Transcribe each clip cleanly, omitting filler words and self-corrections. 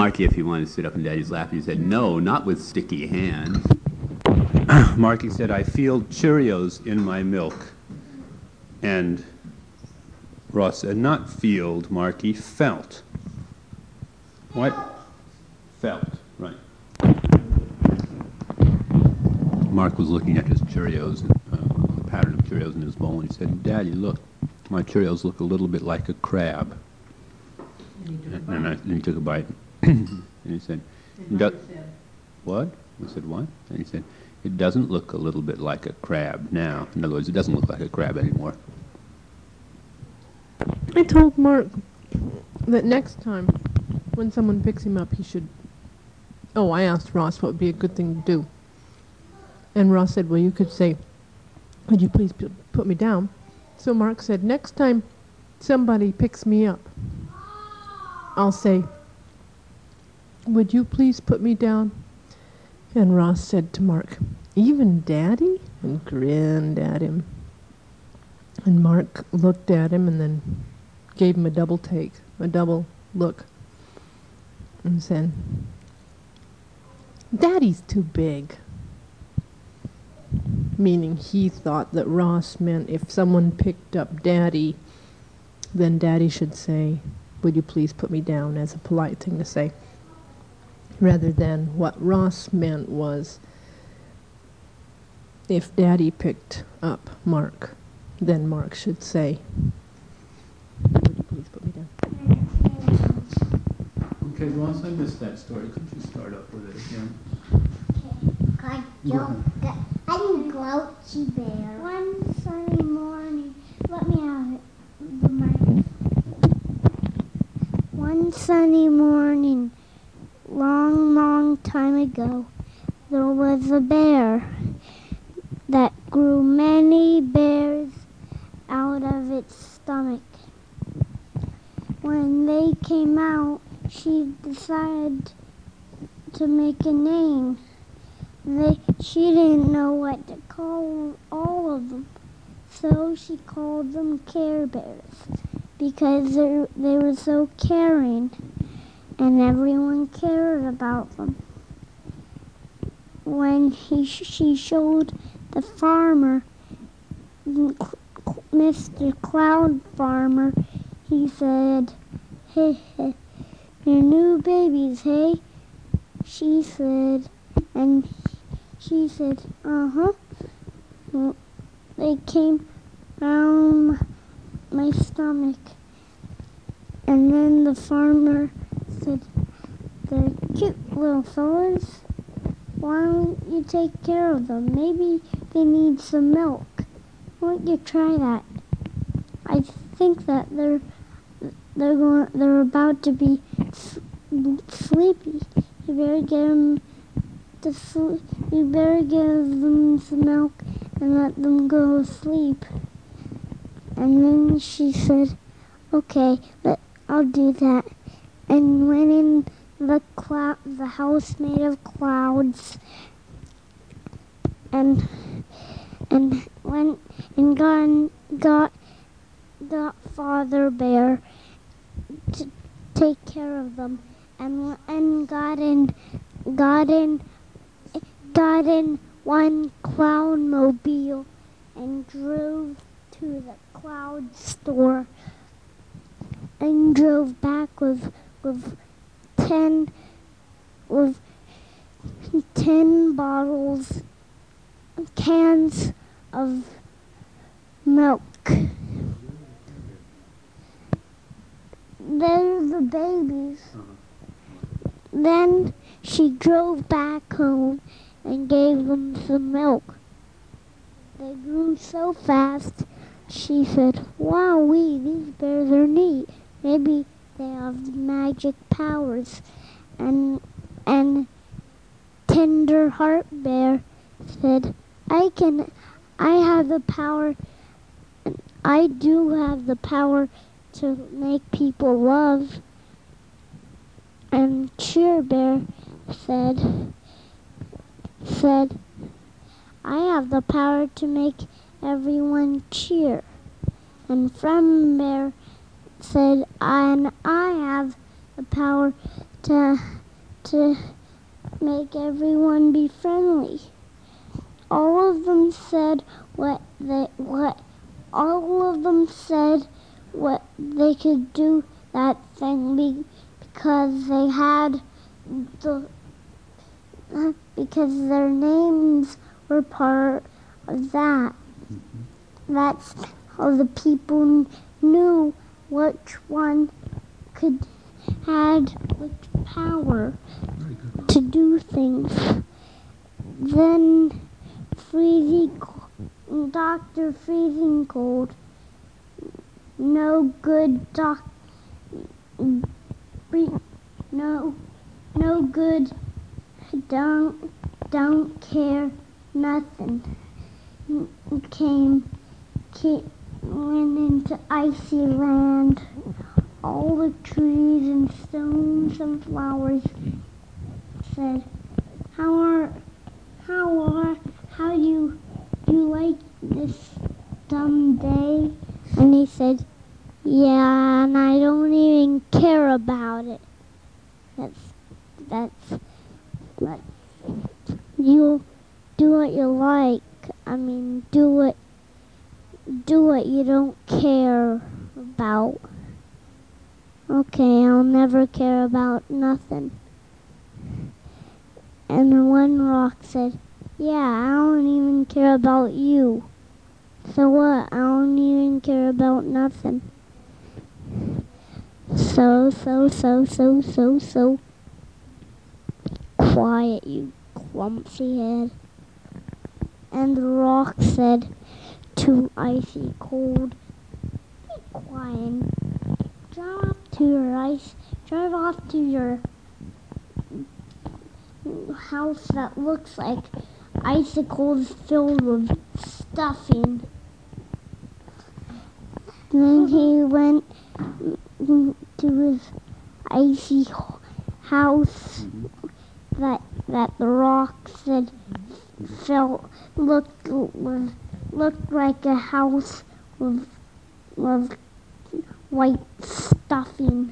Marky if he wanted to sit up in Daddy's lap. He said, no, not with sticky hands. Marky said, I feel Cheerios in my milk. And Ross said, not field, Marky, felt. What? Felt, right. Mark was looking at his Cheerios, the pattern of Cheerios in his bowl, and he said, Daddy, look, my Cheerios look a little bit like a crab. And he took a bite. And he said, what? I said, what? And he said, it doesn't look a little bit like a crab now. In other words, it doesn't look like a crab anymore. I told Mark that next time when someone picks him up, he should... Oh, I asked Ross what would be a good thing to do. And Ross said, well, you could say, would you please put me down? So Mark said, next time somebody picks me up, I'll say, would you please put me down? And Ross said to Mark, even Daddy? And grinned at him. And Mark looked at him and then gave him a double take, a double look, and said, Daddy's too big. Meaning he thought that Ross meant if someone picked up Daddy, then Daddy should say, would you please put me down, as a polite thing to say. Rather than what Ross meant was, if Daddy picked up Mark, then Mark should say, would you please put me down? Okay, Ross, I missed that story. Could you start up with it again? I'm Grouchy Bear. One sunny morning, let me have it, the mic. One sunny morning, long time ago, there was a bear that grew many bears out of its stomach. When they came out, she decided to make a name. She didn't know what to call all of them, so she called them Care Bears because they were so caring and everyone cared about them. When she showed the farmer, Mr. Cloud Farmer, he said, hey, your new babies, hey? She said, and she said, uh-huh. Well, they came around my stomach. And then the farmer said, they're cute little fellas. Why don't you take care of them? Maybe they need some milk. Why don't you try that? I think that they're about to be sleepy. You better get them to sleep. You better give them some milk and let them go to sleep. And then she said, okay, I'll do that. And went in the house made of clouds, and went and got Father Bear to take care of them, and got in one Cloudmobile and drove to the Cloud store and drove back with 10 bottles, cans of milk. They're the babies. Then she drove back home and gave them some milk. They grew so fast, she said, wowee, these bears are neat. Maybe they have magic powers. And Tender Heart Bear said, I have the power, I do have the power to make people love. And Cheer Bear said, I have the power to make everyone cheer. And From Bear said, and I have the power to to make everyone be friendly. All of them said all of them said what they could do that thing because they had because their names were part of that. That's how the people knew which one had which power to do things. Then Dr. Freezing Cold, no good no good, don't care nothing. Went into Icy Land. All the trees and stones and flowers said, How do you like this dumb day? And he said, yeah, and I don't even care about it. That's you do what you like. I mean, do what you don't care about. Okay, I'll never care about nothing. And one rock said, yeah, I don't even care about you. So what? I don't even care about nothing. So quiet, you clumsy head. And the rock said to Icy Cold, be quiet. Drive off to your house that looks like icicles filled with stuffing. Then he went to his icy house that the rock said looked like a house with white stuffing.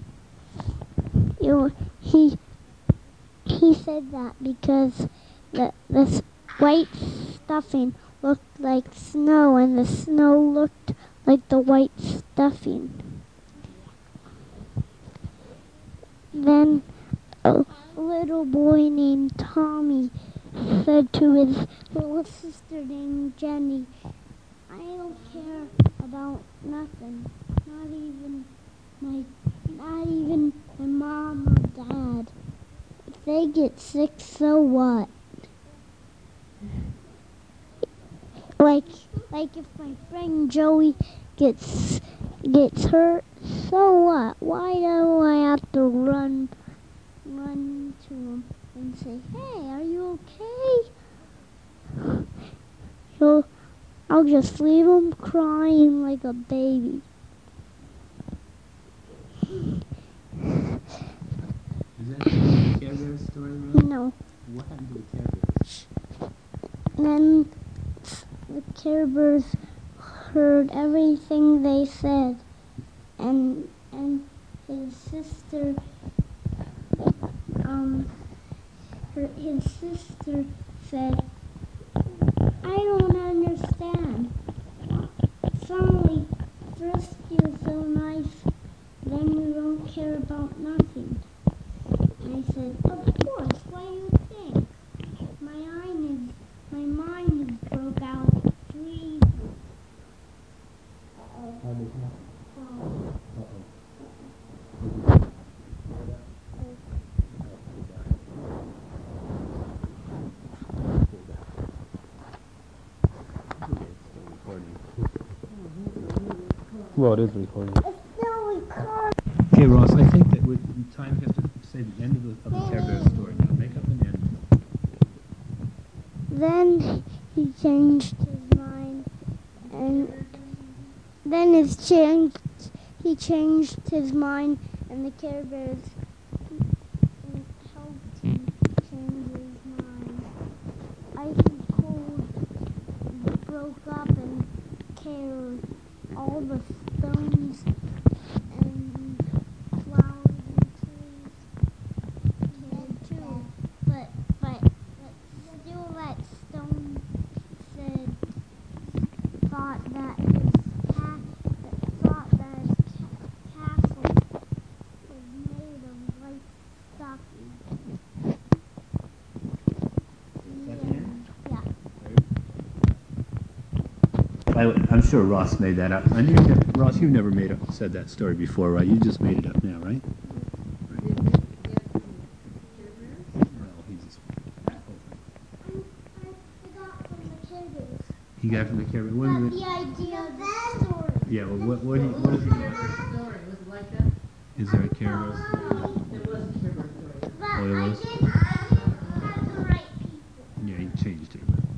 He said that because this white stuffing looked like snow, and the snow looked like the white stuffing. Then a little boy named Tommy said to his little sister named Jenny, I don't care about nothing, not even my mom or dad. If they get sick, so what? Like if my friend Joey gets hurt, so what? Why do I have to run to him and say, hey, are you okay? I'll just leave him crying like a baby. Is that the Care Bears story, Rose? No. What happened to the Care Bears? Then the Care Bears heard everything they said, and his sister said, I don't understand. Suddenly, first you're so nice, then you don't care about nothing. And I said, of course, what do you think? My mind is broke out. Please. Well, it is recording. It's still recording. Okay, Ross, I think that time has to say the end of the Care Bears story. Now, make up an end. Then he changed his mind, and then he changed his mind, and the Care Bears helped him change his mind. Icy Cold broke up and carried all the stones and flowers and trees. but still that stone said thought that his castle was made of white stockings. Yeah. I'm sure Ross made that up. Ross, you've never said that story before, right? You just made it up now, right? He got it from the Care Bears. The idea of that story. Yeah, well, what is he doing? Story, was it like that? Is there a Care Bears? It was a Care Bears story. But Oh, it I was? didn't have the right people. Yeah, he changed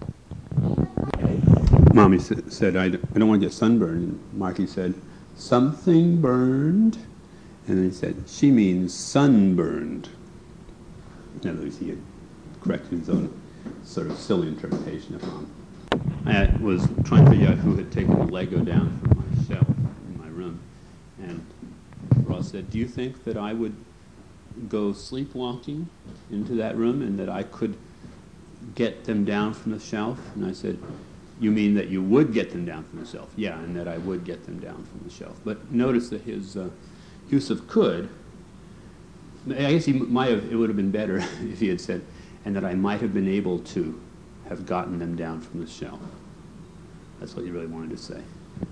it. Mommy said, I don't want to get sunburned. And Marky said, something burned. And then he said, she means sunburned. In other words, he had corrected his own sort of silly interpretation of Mom. I was trying to figure out who had taken the Lego down from my shelf in my room. And Ross said, do you think that I would go sleepwalking into that room and that I could get them down from the shelf? And I said, you mean that you would get them down from the shelf? Yeah, and that I would get them down from the shelf. But notice that his use of could, I guess it would have been better if he had said, and that I might have been able to have gotten them down from the shelf. That's what he really wanted to say.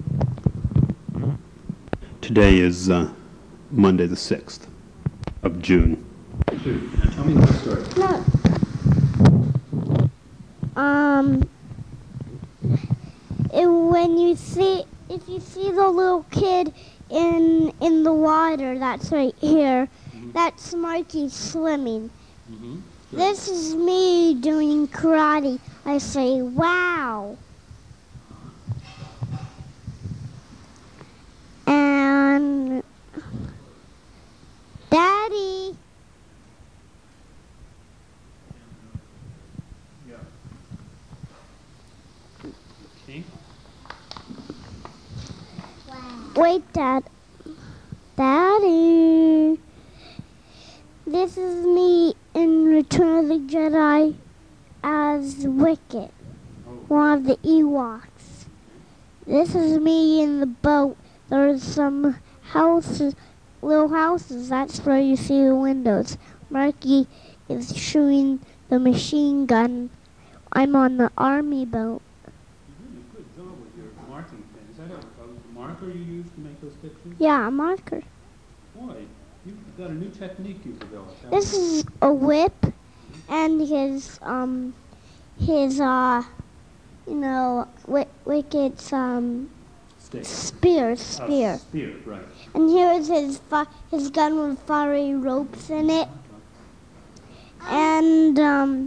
Today is Monday the 6th of June. Now tell me the story. No. If you see the little kid in the water, that's right here. That's Marky swimming. This is me doing karate. I say, wow. And Daddy. Okay. Wait, Daddy. This is me in Return of the Jedi as Wicket, one of the Ewoks. This is me in the boat. There's some houses, little houses. That's where you see the windows. Marky is shooting the machine gun. I'm on the army boat. You did a good job with your marking pen. Is that a marker you used to make those pictures? Yeah, a marker. Boy, you've got a new technique you've developed. This is a whip, and his Wicket's Stick. spear. Spear, right. And here is his gun with fiery ropes in it. And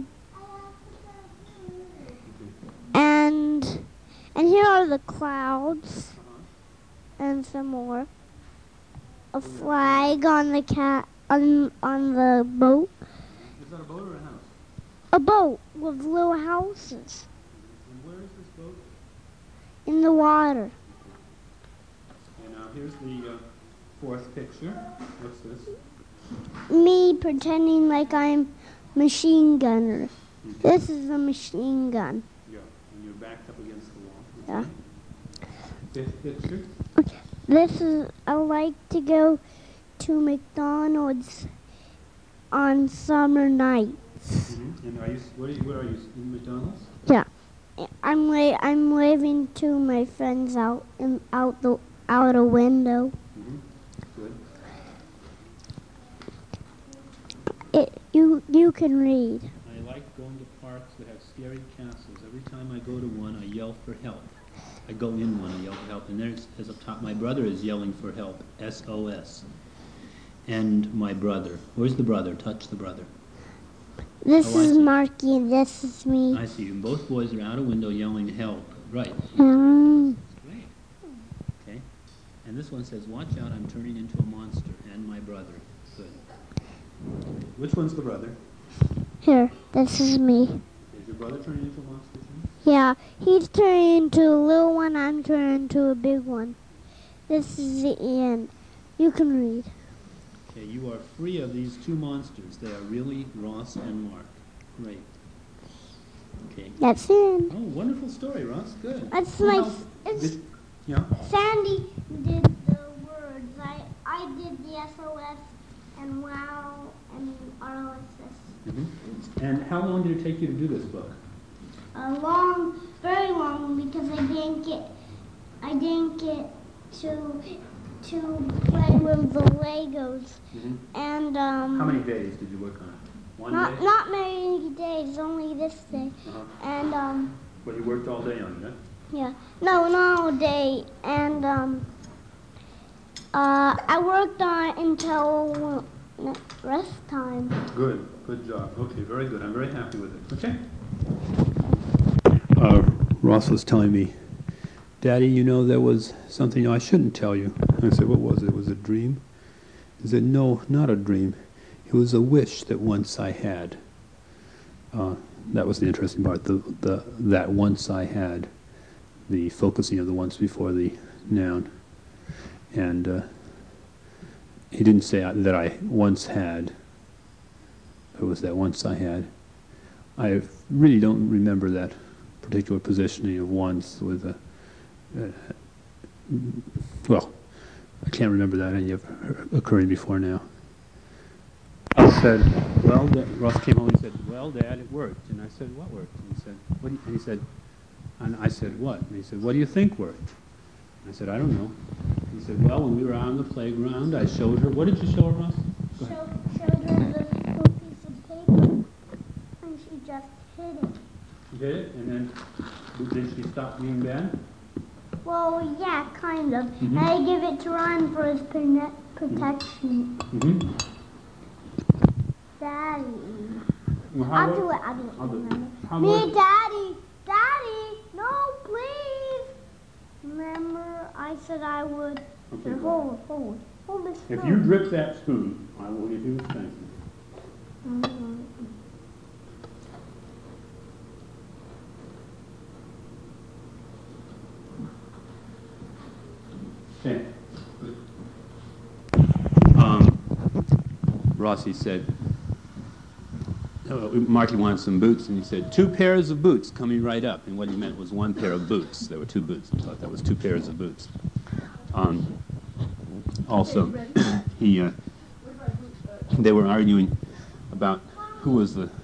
here are the clouds and some more. A flag on the on the boat. Is that a boat or a house? A boat with little houses And where is this boat? in the water. And now here's the fourth picture. What's this? Me pretending like I'm machine gunner. This is a machine gun. Yeah, and you're backed up against the wall. Yeah. Fifth picture. This is, I like to go to McDonald's on summer nights. And where are you, in McDonald's? Yeah. I'm waving to my friends out a window. Good. You can read. I like going to parks that have scary castles. Every time I go to one, I yell for help. I go in one, I yell for help. And there's up top, my brother is yelling for help, SOS. And my brother. Where's the brother? Touch the brother. This Oh, I is see. Marky and this is me. I see you. And both boys are out a window yelling help. Right. Mm. Great. Okay. And this one says, watch out, I'm turning into a monster. And my brother. Good. Which one's the brother? Here, this is me. Is your brother turning into a monster too? Yeah, he's turning into a little one, I'm turning into a big one. This is the end. You can read. Okay, you are free of these two monsters. They are really Ross and Mark. Great. Okay. That's it. Oh, wonderful story, Ross. Good. That's Well, my. It's Yeah. Sandy did the words. I did the SOS and wow and ROSS. Mm-hmm. And how long did it take you to do this book? Long, very long, because I didn't get to play with the Legos. Mm-hmm. And How many days did you work on it? One day? not many days, only this day. Uh-huh. And But you worked all day on it, huh? yeah, no, not all day. And I worked on it until rest time. Good. Good job. Okay, very good. I'm very happy with it. Okay. Ross was telling me, Daddy, you know, there was something I shouldn't tell you. I said, what was it? It was a dream? He said, no, not a dream. It was a wish that once I had. That was the interesting part. That once I had, the focusing of the once before the noun. And he didn't say that I once had. It was that once I had. I really don't remember that particular positioning of once with a. Well, I can't remember that any of occurring before now. I said, well, Ross came home and he said, well, Dad, it worked. And I said, what worked? And he said, what? And he said, and I said, what? And he said, what do you think worked? And I said, I don't know. He said, well, when we were out on the playground, I showed her. What did you show her, Ross? Showed her the little piece of paper, and she just hid it. She did it, and then did she stop being bad? Well, yeah, kind of. Mm-hmm. I give it to Ryan for his protection. Mm-hmm. Daddy. Well, I'll do it. How Me, about- Daddy. Daddy, no, please. Remember, I said I would. Okay, Here, well, hold this if spoon. you drip that spoon, I will give you a spanking. Mhm. Okay. Rossi said, Marky wanted some boots, and he said, 2 pairs of boots coming right up. And what he meant was 1 pair of boots. There were 2 boots. He thought that was 2 pairs of boots. Also, they were arguing about who was the...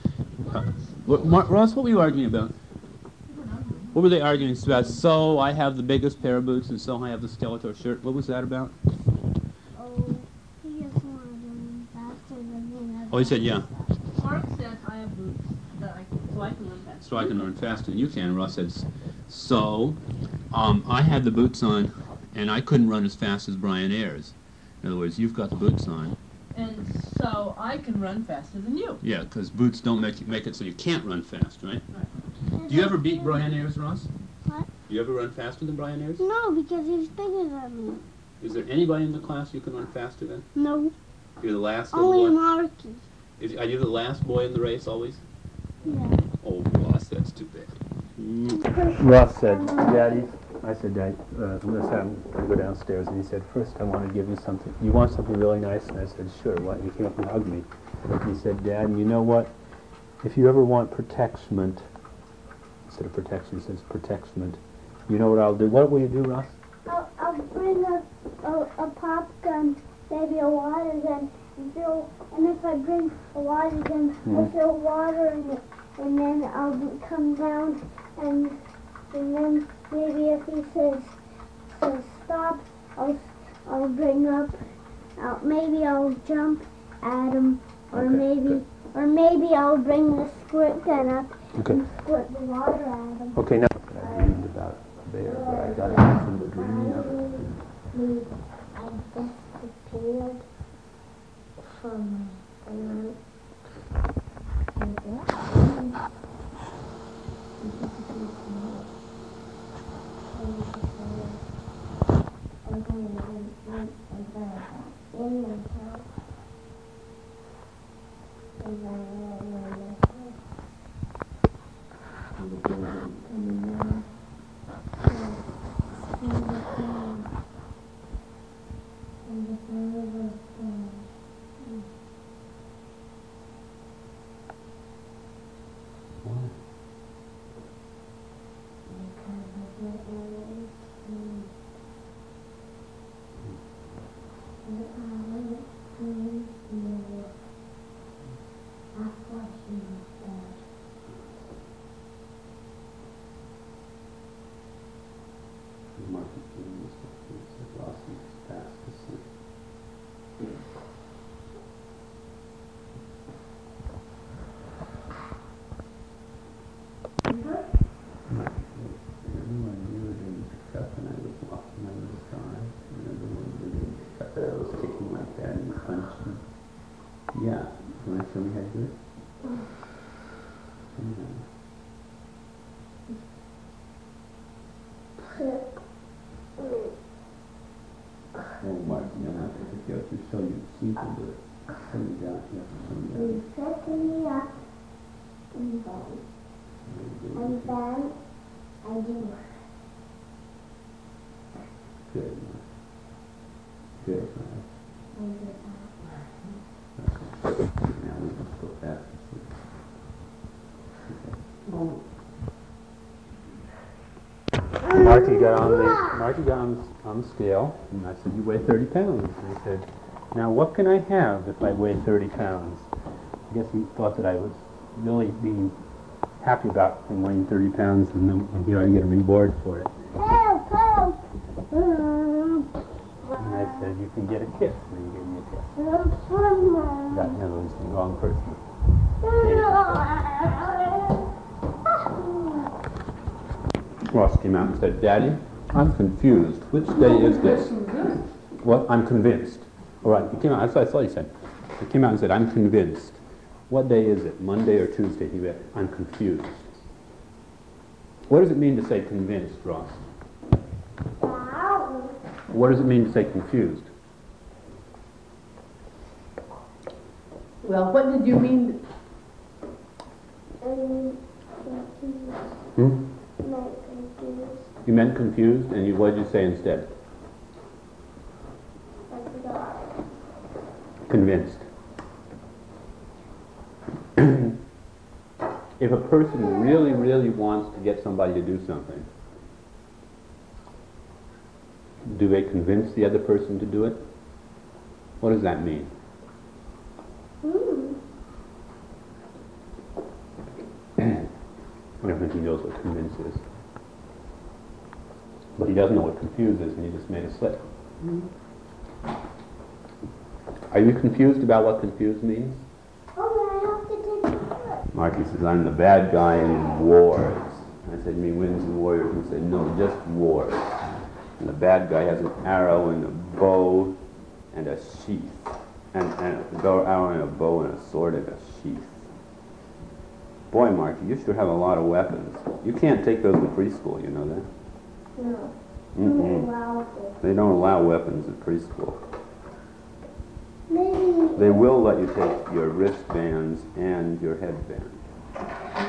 Ross, what were you arguing about? What were they arguing about? So I have the biggest pair of boots, and so I have the Skeletor shirt. What was that about? Oh, he just wanted to run faster than me. Oh, he said, yeah. Mark said I have boots so I can run faster. So I can run faster than you can. Ross said, so I had the boots on, and I couldn't run as fast as Brian Ayres. In other words, you've got the boots on. And so I can run faster than you. Yeah, because boots don't make it so you can't run fast, right? Do you ever beat Brian Ayres, Ross? What? Do you ever run faster than Brian Ayres? No, because he's bigger than me. Is there anybody in the class you can run faster than? No, You're the last little only boy? Marky. Are you the last boy in the race always? Yeah. Oh, Ross, that's too bad. Ross said, Daddy, I said, Daddy, let's have him go downstairs. And he said, first I want to give you something. You want something really nice? And I said, sure. What? And he came up and hugged me. And he said, Dad, you know what? If you ever want protection, instead of protection, he says protection, you know what I'll do? What will you do, Ross? I'll bring a pop gun, maybe a water gun, and if I bring a water gun, I'll fill water in it, and then I'll come down, and then maybe if he says stop, I'll bring up, maybe I'll jump at him, or maybe I'll bring the squirt gun up and squirt the water at him. Okay, now I dreamed about a bear, but I got it from the dreaming of it. I disappeared from the night. show me how to do it? Oh, Mark, you don't have to pick out to show you. See, you can do it. Show me down here. Show me down. You set me up and then I do. Good, Mark. Good, Mark. Now we can go fast. Marky got on the scale, and I said, "You weigh 30 pounds." And he said, "Now what can I have if I weigh 30 pounds?" I guess he thought that I was really being happy about him weighing 30 pounds, and then he ought to get a reward for it. Help, help. And I said, "You can get a kiss." And he gave me a kiss. Got him, it was the wrong person. Ross came out and said, "Daddy, I'm confused. Which day is this?" What? I'm convinced. All right, he came out, that's what I thought he said. He came out and said, "I'm convinced." What day is it? Monday or Tuesday? He read, "I'm confused." What does it mean to say convinced, Ross? What does it mean to say confused? Well, what did you mean? Hmm? You meant confused, and what did you say instead? Convinced. If a person really, really wants to get somebody to do something, do they convince the other person to do it? What does that mean? I don't think he knows what convince is. But he doesn't know what confused is, and he just made a slip. Are you confused about what confused means? Marky says, "I'm the bad guy in wars." I said, "You mean winds and warriors?" He said, "No, just wars." And the bad guy has an arrow and a bow and a sheath. And a arrow and a bow and a sword and a sheath. Boy, Marky, you sure have a lot of weapons. You can't take those to preschool, you know that? No. Mm-mm. They don't allow weapons at preschool. Maybe. They will let you take your wristbands and your headband.